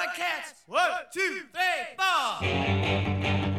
cats. 1, 2, 3, 4.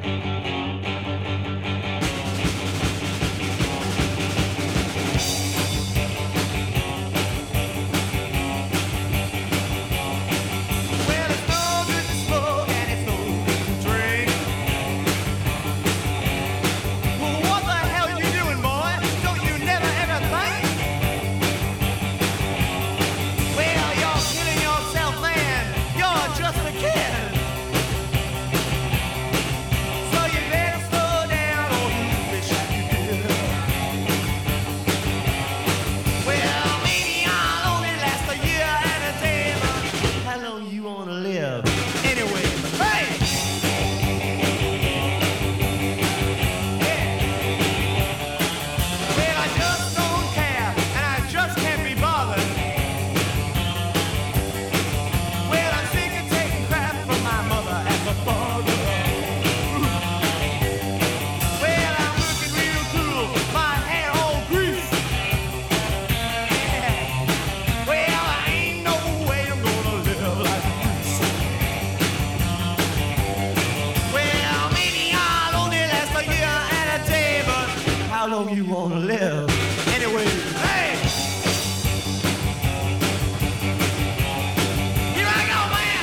How long you wanna live? Anyway, hey! Here I go, man!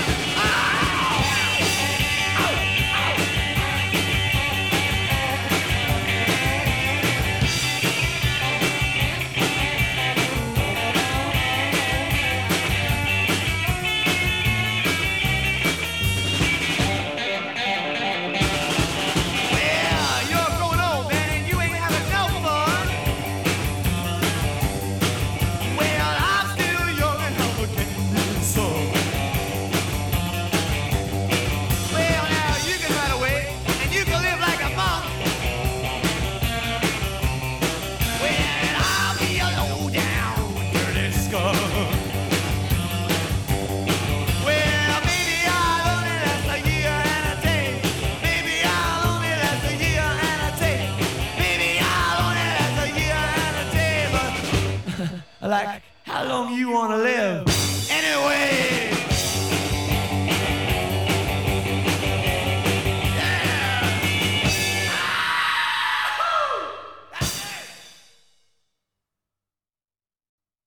Well, you're growing old, man, and you ain't having no fun. Well, I'm still young and I'm a candy son. Well, now you can run away and you can live like a monk. Well, I'll be a low down dirty skunk. Well, maybe I'll only last a year and a day. Maybe I'll only last a year and a day. Maybe I'll only last a year and a day. But like, how long you wanna live?